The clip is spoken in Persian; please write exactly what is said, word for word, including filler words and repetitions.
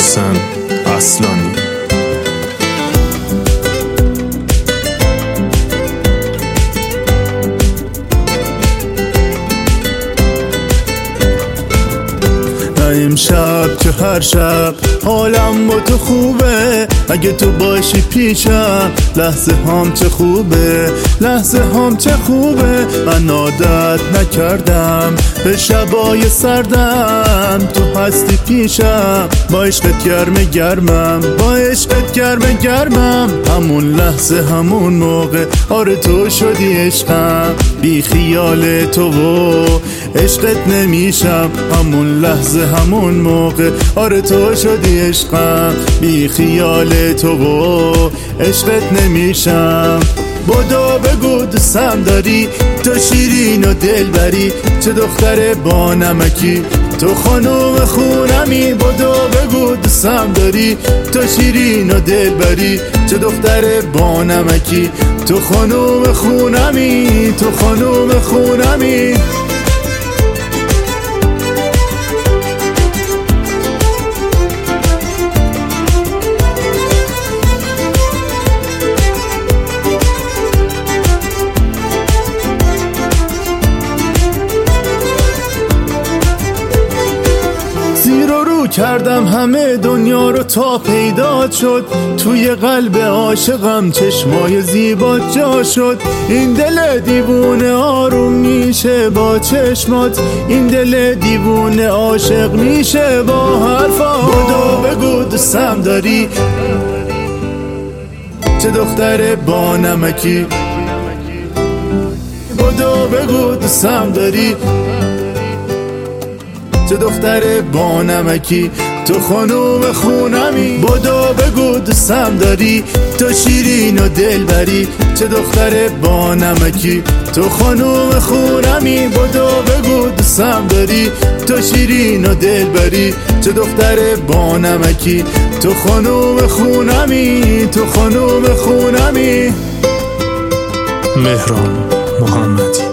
محسن اصلانی. امشب که هر شب حالم با تو خوبه، اگه تو باشی پیشم لحظه هم چه خوبه، لحظه هم چه خوبه. من عادت نکردم به شبای سردم، تو هستی پیشم با عشقت گرم گرمم، با عشقت گرم گرمم. همون لحظه همون موقع آره تو شدی عشقم، بی خیال تو و عشقت نمیشم. همون لحظه همون موقع آره تو شدی عشقم، بی خیال تو و عشقت نمیشم. بدو بگو دوستم داری، تو شیرین و دلبری، چه دختر با نمکی، تو خانوم خونمی. بدو بگو دوستم داری، تو شیرین و دلبری، چه دختر با نمکی، تو خانوم خونمی، تو خانوم خونمی. کردم همه دنیا رو تا پیدا شد، توی قلب عاشقم چشمای زیبا جا شد. این دل دیوونه آروم میشه با چشمات، این دل دیوونه عاشق میشه با حرفات. بدو بگو دوستم داری، چه دختر با نمکی. بدو بگو دوستم داری، چه دختر با نمکی، تو خانوم خونمی. بدو بگو دوستم داری، تو شیرین و دلبری، چه دختر با نمکی، تو خانوم خونمی. بدو بگو دوستم داری، تو شیرین و دلبری، چه دختر با نمکی، تو خانوم خونمی، تو خانوم خونمی. مهران محمدی.